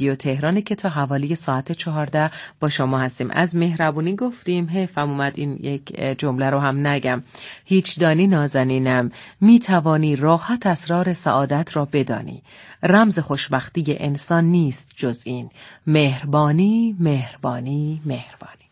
رادیو تهرانه که تا حوالی ساعت 14 با شما هستیم. از مهربونی گفتیم، حیفم اومد این یک جمله رو هم نگم. هیچ دانی نازنینم، می توانی راحت اسرار سعادت را بدانی. رمز خوشبختی انسان نیست جز این: مهربانی، مهربانی، مهربانی.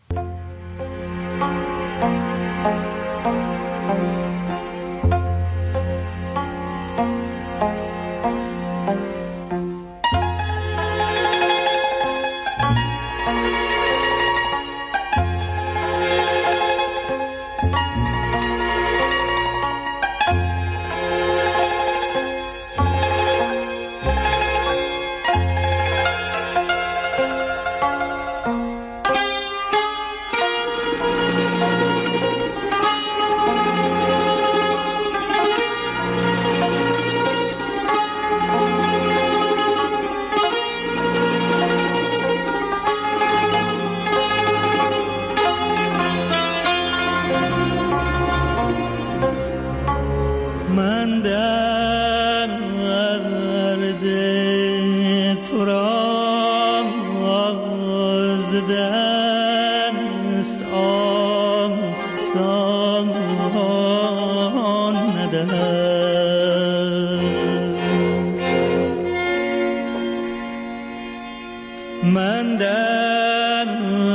من درد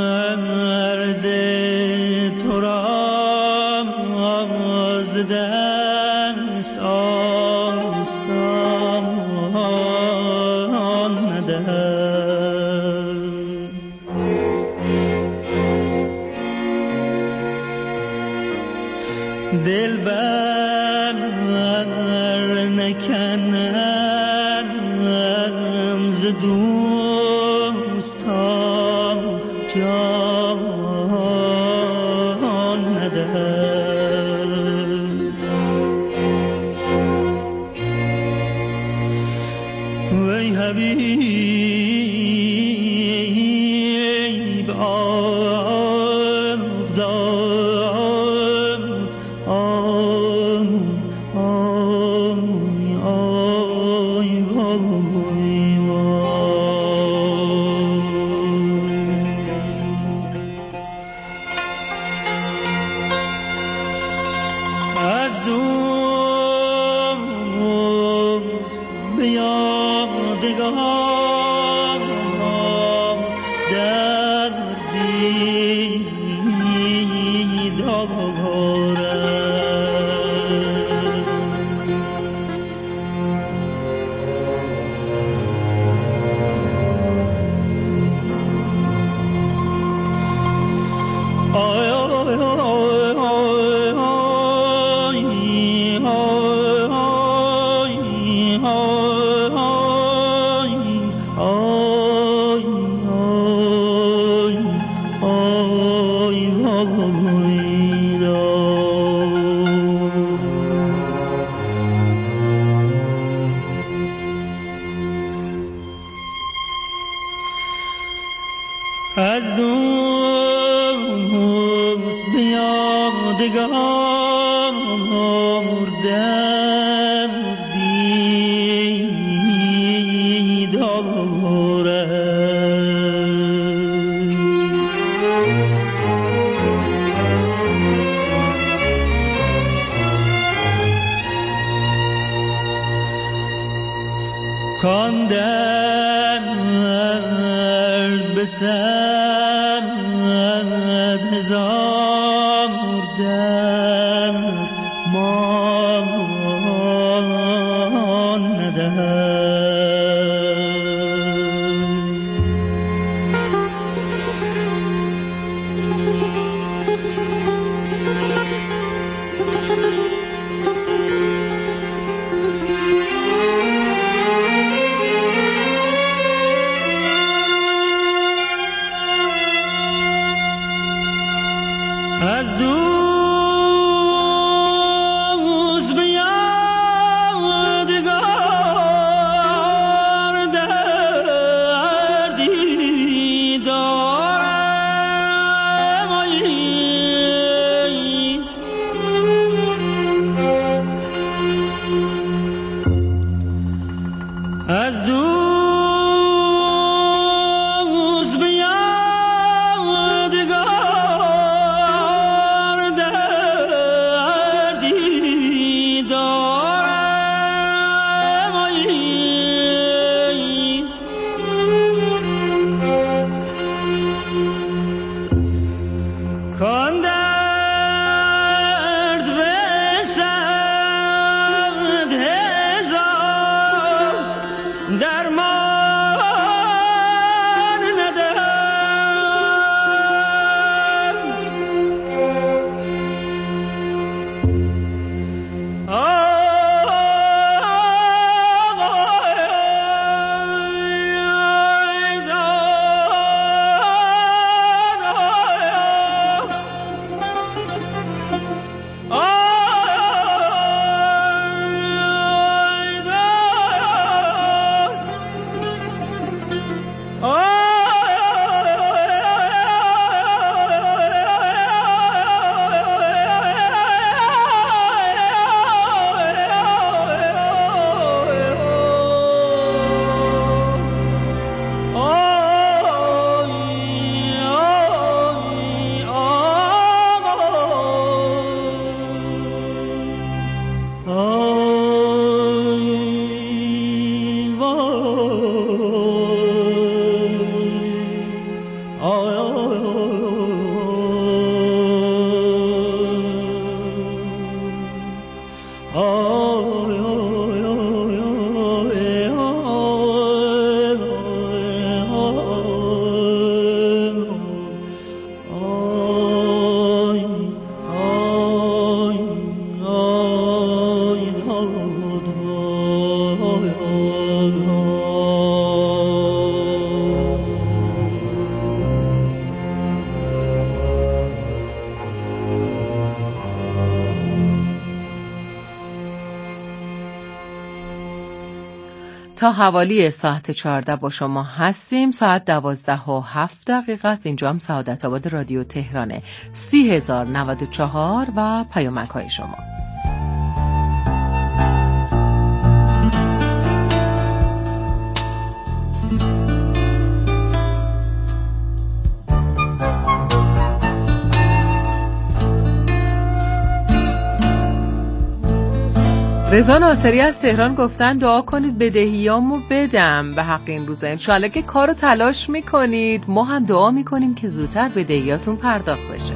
تو را از دست آسان ندهم. دلبر نکنم ز دوستان جان ندهم. وی حبیب آه داد آه آه آه از دوست به یادگار دردی دارم. از دوست به یادگار دردی دارم. کان درد به صد هزار درمان ندهم. تا حوالی ساعت 14 با شما هستیم. ساعت 12:07 است. اینجا هم سعادت آباد رادیو تهرانه. 30,094 و پیامک های شما. رضا ناصری از تهران گفتن دعا کنید بدهیامو بدم به حق این روزا. انشالله که کارو تلاش میکنید، ما هم دعا میکنیم که زودتر بدهیاتون پرداخت بشه.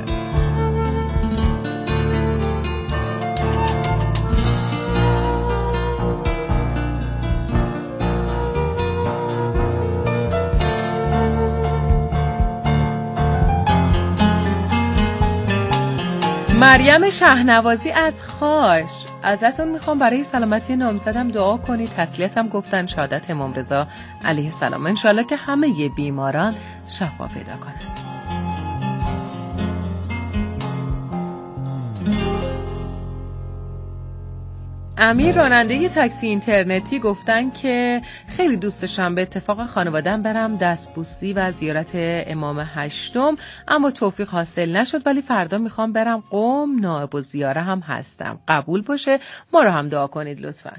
مریم شهنوازی از خاش، ازتون میخوام برای سلامتی نامزدم دعا کنید. تسلیتم گفتن شهادت امام رضا علیه السلام. انشالله که همه بیماران شفا پیدا کنند. امیر راننده تاکسی اینترنتی گفتن که خیلی دوست داشتم به اتفاق خانواده‌ام برم دستبوسی و زیارت امام هشتم، اما توفیق حاصل نشد، ولی فردا میخوام برم قم، نائب الزیاره هم هستم. قبول باشه، ما رو هم دعا کنید لطفاً.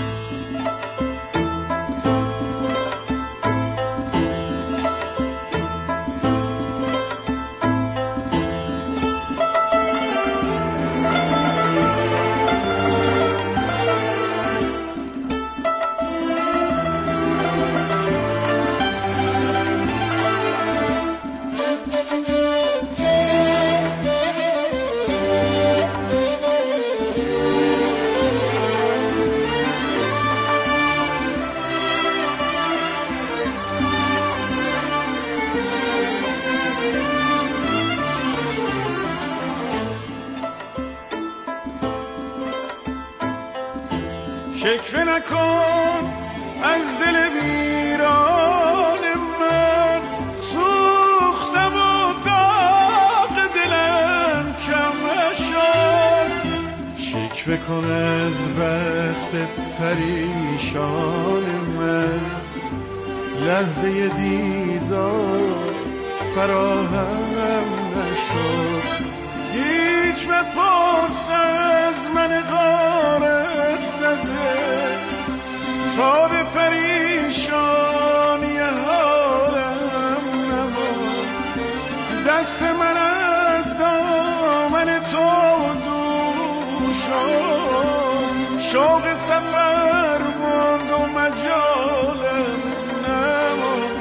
شکوه نکن از دل ویران من، سوختم و داغ دلم کم نشد. شکوه کن از بخت پریشان من، لحظه دیدار فراهم نشد. هیچ بپرس از من غارت زده، تا به پریشانی حالم نماند. دست من از دامن تو دور شد، شوق سفر ماند و مجالم نماند.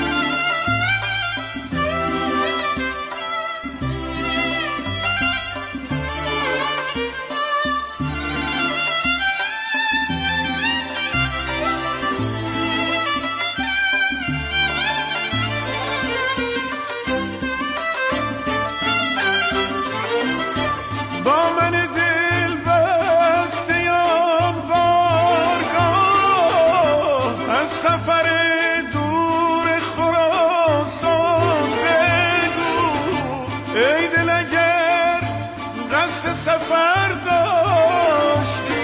سفر داشتی،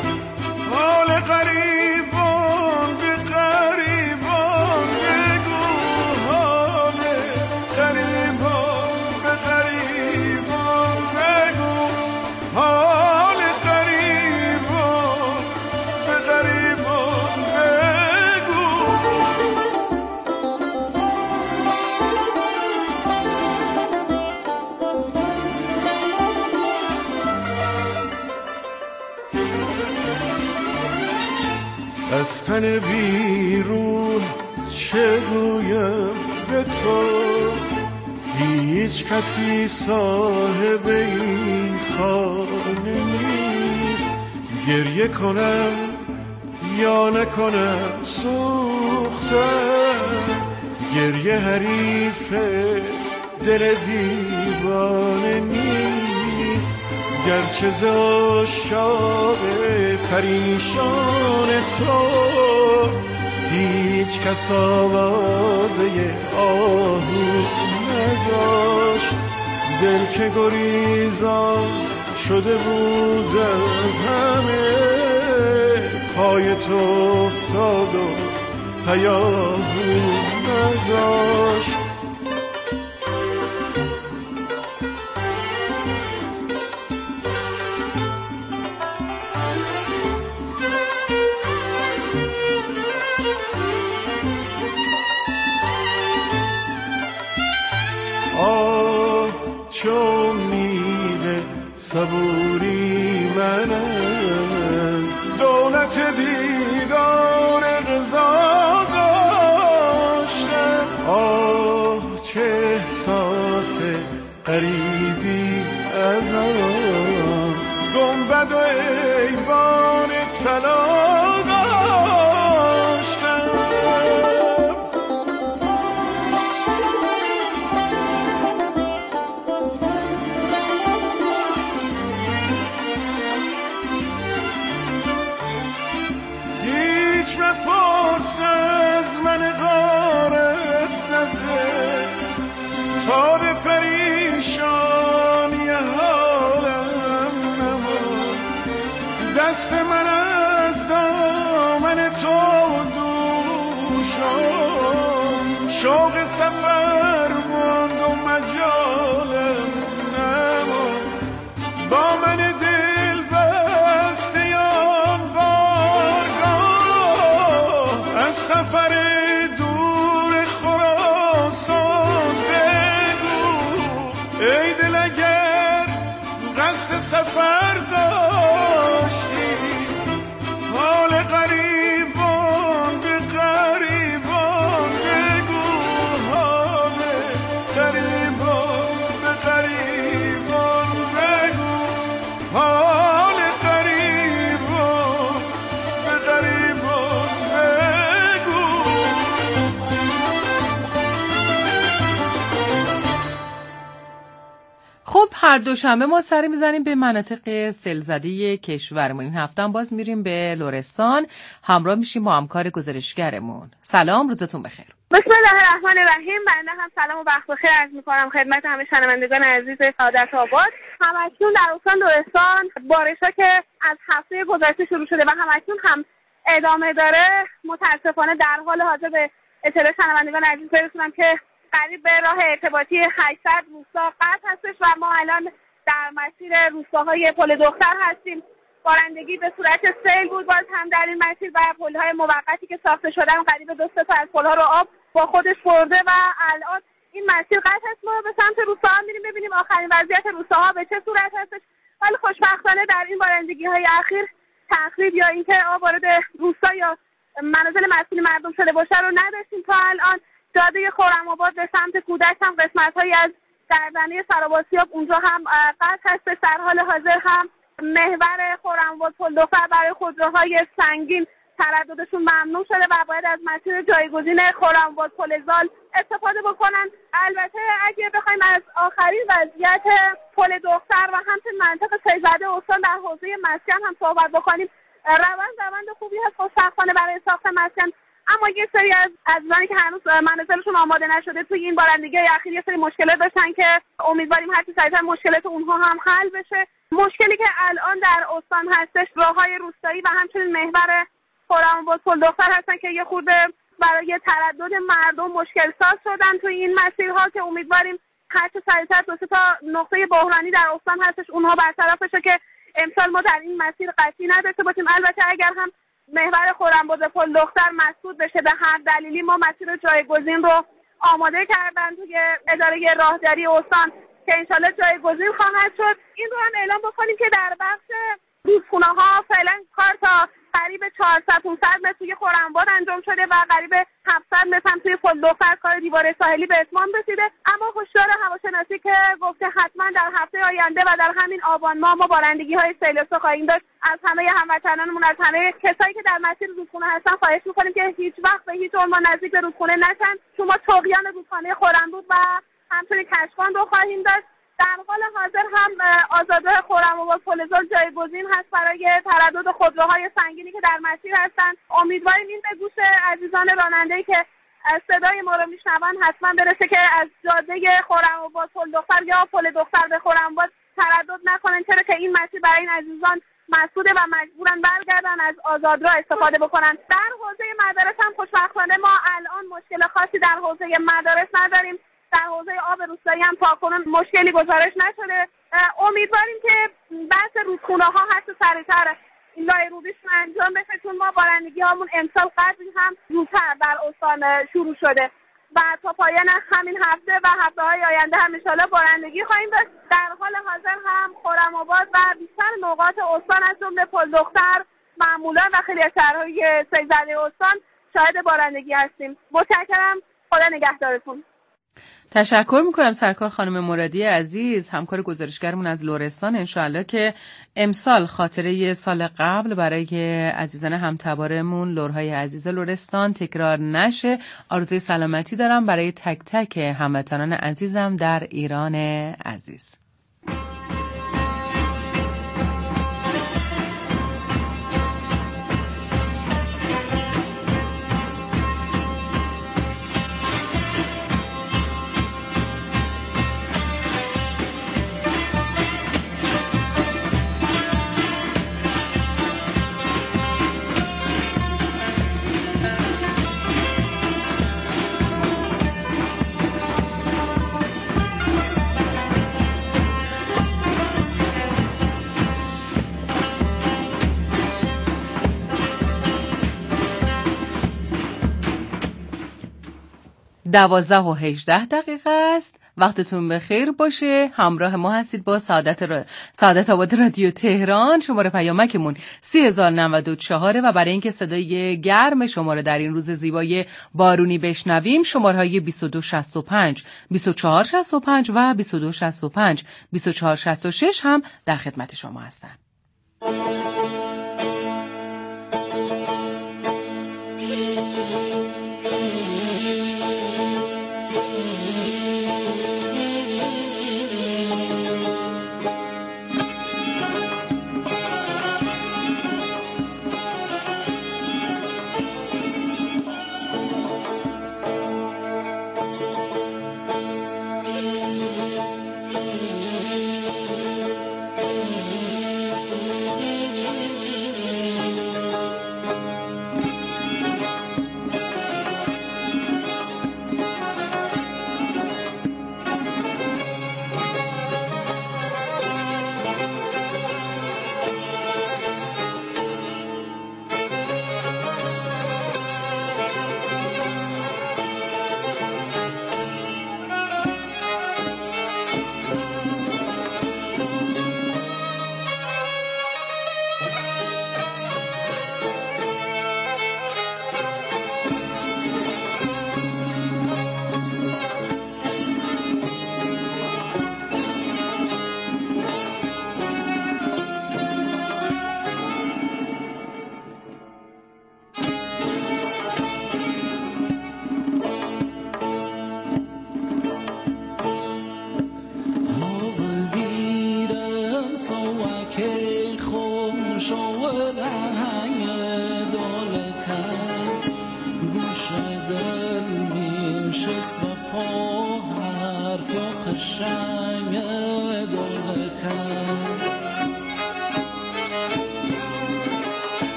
حال غریبان به غریبان بگو. تن بی روح چگویم به تو؟ هیچ کسی صاحب این خانه نیست. گریه کنم یا نکنم سوختم، گریه حریف دل دیوانه نیست. گرچه ز عشاق پریشان تو هیچ کس آوازه آهو نداشت. دل که گریزان شده بود از همه، پای تو افتاد و هیاهو نداشت. چون میل صبوری من از دولت دیدار رضا داشتم. چه احساس غریبی از آن گنبد و ایوان طلا داشتم. مپرس از من غارت زده تا به پریشانی حالم نمان. دست من از دامن تو دور شد، شوق سفر ماند و مجالم نمان. با من دل بستیان سفر دور خراسان بگو. ای دل اگر قصد سفر داشتی، حال غریبان به غریبان بگو. حال غریبان به غریبان بگو. حال غریبان به غریبان بگو. خب هر دوشنبه ما سری میزنیم به مناطق سیل‌زده کشورمون. این هفته هم باز میریم به لرستان، همراه میشیم با همکار گزارشگرمون. سلام، روزتون بخیر. بسم الله الرحمن الرحیم. بنده هم سلام و وقت بخیر عرض میکنم خدمت همه شنوندگان عزیز سعادت آباد. همکنون در استان لرستان بارش‌ها که از هفته گذشته شروع شده و همکنون هم ادامه داره، متاسفانه در حال حاضر به اطلاع شنوندگان عزیز برسونم که قریب به راه ارتباطی 800 روستا قطع هستش و ما الان در مسیر روستاهای پل دختر هستیم. بارندگی به صورت سیل بود باز هم در این مسیر و پل‌های موقتی که ساخته شدن قریب 2 تا از پل‌ها رو آب با خودش برده و الان این مسیر قطع است. ما به سمت روستاها میریم ببینیم آخرین وضعیت روستاها به چه صورت هستش. ولی خوشبختانه در این بارندگی‌های اخیر تخریب یا اینکه آب وارد روستا یا منازل مسکونی مردم شده باشه رو نداشتیم تا الان. جاده خرم‌آباد به سمت کودک هم قسمت‌هایی از گردنه سراباسیاب اونجا هم قطع هستش. در حال حاضر هم محور خرم‌آباد پل دختر برای خودروهای سنگین ترددشون ممنوع شده و باید از مسیر جایگزین خرم‌آباد پل زال استفاده بکنن. البته اگه بخوایم از آخرین وضعیت پل دختر و همچنین منطقه سیل‌زده استان در حوزه مسکن هم صحبت بکنیم، روند خوبی هست خوشبختانه برای ساخت مسکن، اما یه سری از عزیزانی که هنوز منازلشون آماده نشده توی این بارندگی‌های اخیر یه سری مشکلات داشتن که امیدواریم هر چه سریعتر مشکلات اونها هم حل بشه. مشکلی که الان در استان هستش راه‌های روستایی و همچنین محور خرم‌آباد پل دختر هستن که یه خورده برای تردد مردم مشکل ساز شدن توی این مسیرها که امیدواریم هر چه سریعتر 2 تا نقطه بحرانی در استان هستش اونها برطرف بشه که امسال ما در این مسیر قطعی نداشته باشیم. البته اگر هم محور خرم‌آباد پل دختر مسدود بشه به هر دلیلی، ما مسیر جایگزین رو آماده کردن توی اداره راهداری استان که انشالله جایگزین خواهد شد. این رو هم اعلام بکنیم که در بخش رودخونه‌ها فعلا کار تا قریب 400-500 متر توی خرم‌آباد انجام شده و قریب 700 متر هم توی پل‌دختر کار دیوار ساحلی به اتمام رسیده. اما هشدار هواشناسی که گفته حتما در هفته آینده و در همین آبان ماه ما بارندگی‌های سیل‌آسا خواهیم داشت. از همه هموطنانمون، از همه کسایی که در مسیر رودخانه هستن خواهش می‌کنیم که هیچ وقت به هیچ عنوان نزدیک به رودخانه نشن، چون ما طغیان رودخانه خرم‌رود و همچنین کشکان رو خواهیم داشت. در حال حاضر هم آزادراه خرم‌آباد پل‌زال جایگزین هست برای تردد خودروهای سنگینی که در مسیر هستند. امیدواریم این به گوش عزیزان راننده‌ای که صدای ما رو میشنون حتما برسه که از جاده خرم‌آباد پل‌دختر یا پل دختر به خرم‌آباد تردد نکنن، چرا که این مسیر برای این عزیزان مسدوده و مجبورن برگردن از آزادراه استفاده بکنن. در حوزه مدارس هم خوشبختانه ما الان مشکل خاصی در حوزه مدارس نداریم. در حوزه آب روستایی هم تاکنون مشکلی گزارش نشده. امیدواریم که بحث رودخونه‌ها هست سریع‌تر این لایه روبیشون انجام بشه، چون ما بارندگی‌هامون امسال قدری هم زودتر در استان شروع شده و تا پایان همین هفته و هفته‌های آینده هم انشالله بارندگی خواهیم داشت. در حال حاضر هم خرم‌آباد و بیشتر نقاط استان از جمله پل‌دختر، معمولا و خیلی از شهرهای سیل‌زده استان شاهد بارندگی هستیم. متشکرم. خدا نگهدارتون. تشکر میکنم سرکار خانم مرادی عزیز، همکار گزارشگرمون از لرستان. انشاءالله که امسال خاطره سال قبل برای عزیزان همتبارمون لرهای عزیز لرستان تکرار نشه. آرزوی سلامتی دارم برای تک تک هموطنان عزیزم در ایران عزیز. دوازده و 18 دقیقه است. وقتتون بخیر باشه. همراه ما هستید با سعادت آباد رادیو تهران. شماره پیامکمون 3094 و برای اینکه صدای گرم شما رو در این روز زیبای بارونی بشنویم شماره‌های 2265 2465 و 2265 2466 هم در خدمت شما هستن.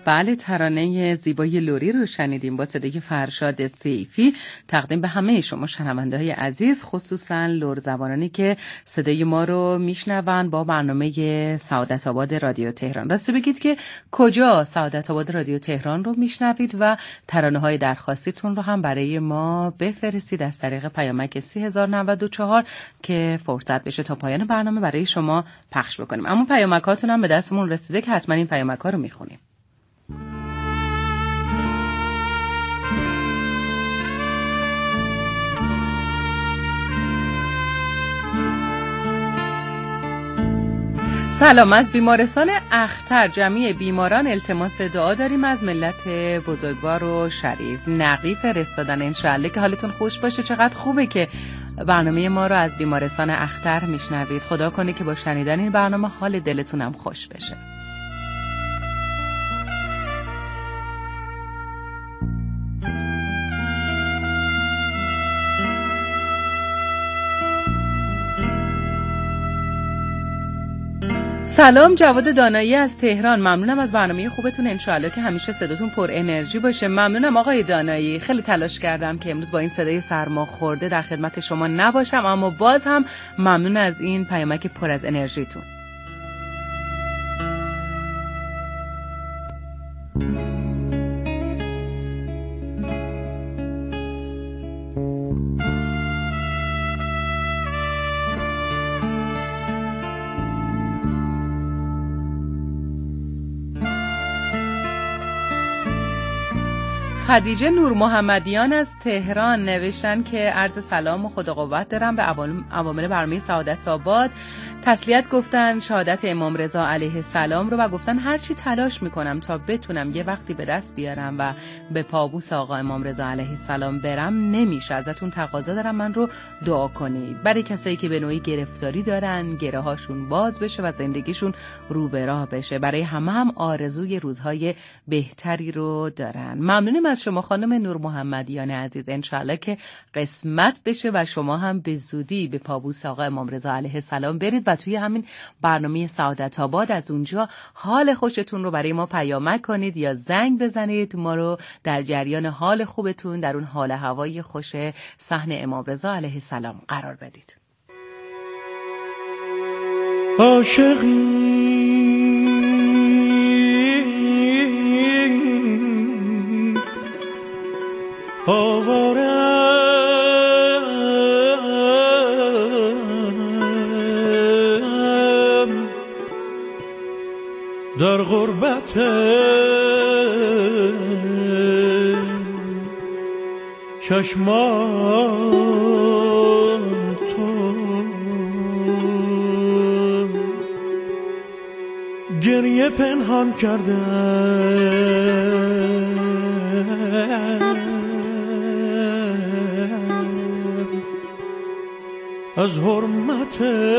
بله، ترانه زیبای لوری رو شنیدیم با صدای فرشاد سیفی. تقدیم به همه شما شنونده‌های عزیز، خصوصا لرزبانانی که صدای ما رو میشنون با برنامه سعادت آباد رادیو تهران. راستی بگید که کجا سعادت آباد رادیو تهران رو میشنوید و ترانه‌های درخواستیتون رو هم برای ما بفرستید از طریق پیامک 3094 که فرصت بشه تا پایان برنامه برای شما پخش بکنیم. اما پیامکاتون هم به دستمون رسیده که حتما این پیامک‌ها رو میخونیم. سلام، از بیمارستان اختر جمعی بیماران التماس دعا داریم از ملت بزرگوار و شریف. نقی فرستادن، انشالله که حالتون خوش باشه. چقدر خوبه که برنامه ما رو از بیمارستان اختر میشنوید. خدا کنه که با شنیدن این برنامه حال دلتونم خوش بشه. سلام، جواد دانایی از تهران. ممنونم از برنامه خوبتون، انشالله که همیشه صداتون پر انرژی باشه. ممنونم آقای دانایی. خیلی تلاش کردم که امروز با این صدای سرما خورده در خدمت شما نباشم، اما باز هم ممنون از این پیامک پر از انرژیتون. خدیجه نور محمدیان از تهران نوشتن که عرض سلام و خدا قوت دارم به عوامل برنامه سعادت آباد. تسلیت گفتن شهادت امام رضا علیه السلام رو و گفتن هرچی تلاش میکنم تا بتونم یه وقتی به دست بیارم و به پابوس آقا امام رضا علیه السلام برم نمیشه. ازتون تقاضا دارم من رو دعا کنید. برای کسایی که به نوعی گرفتاری دارن گره هاشون باز بشه و زندگیشون رو به راه بشه. برای همه هم آرزوی روزهای بهتری رو دارن. ممنونم از شما خانم نور محمدیان عزیز. انشالله که قسمت بشه و شما هم به زودی به پابوس آقا امام رضا علیه السلام برید و توی همین برنامه سعادت آباد از اونجا حال خوشتون رو برای ما پیامک کنید یا زنگ بزنید، ما رو در جریان حال خوبتون در اون حال هوای خوش صحن امام رضا علیه السلام قرار بدید. عاشقی آوارم در غربت چشمان تو، گریه پنهان کردم از حرمت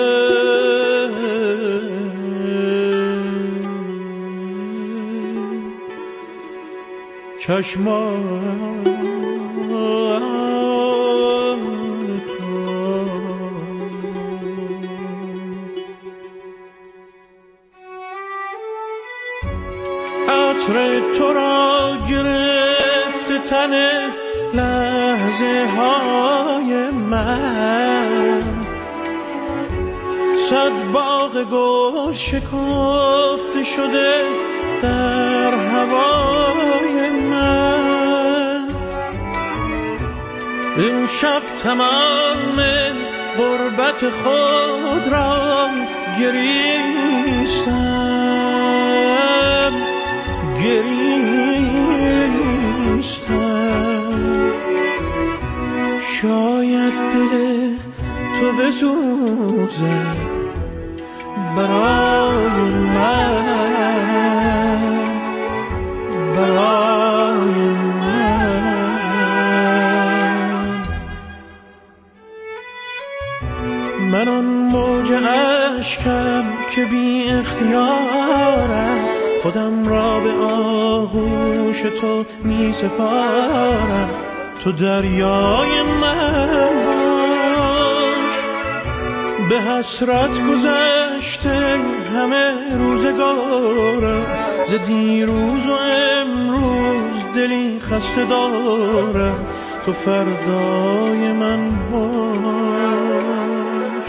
چشمان تو. عطر تو را گرفت تن لحظه های من، صد باغ گل شکفته شده در هوای من. این شب تمام غربت خود را گریستم شاید دل تو بسوزد برای من، برای من آن موج اشکم که بی اختیارم، خودم را به آغوش تو می سپارم. تو دریای من باش، به حسرت گذشت گذشته همه روزگاره، ز دیروز و امروز دلی خسته داره، تو فردای من باش.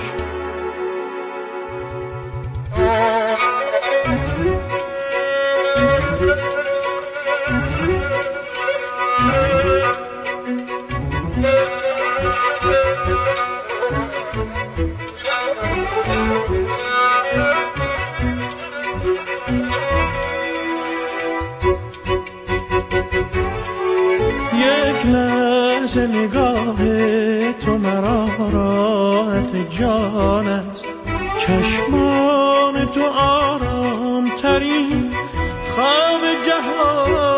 یک لحظه نگاه تو مرا راحت جان است، چشمان تو آرام ترین خواب جهان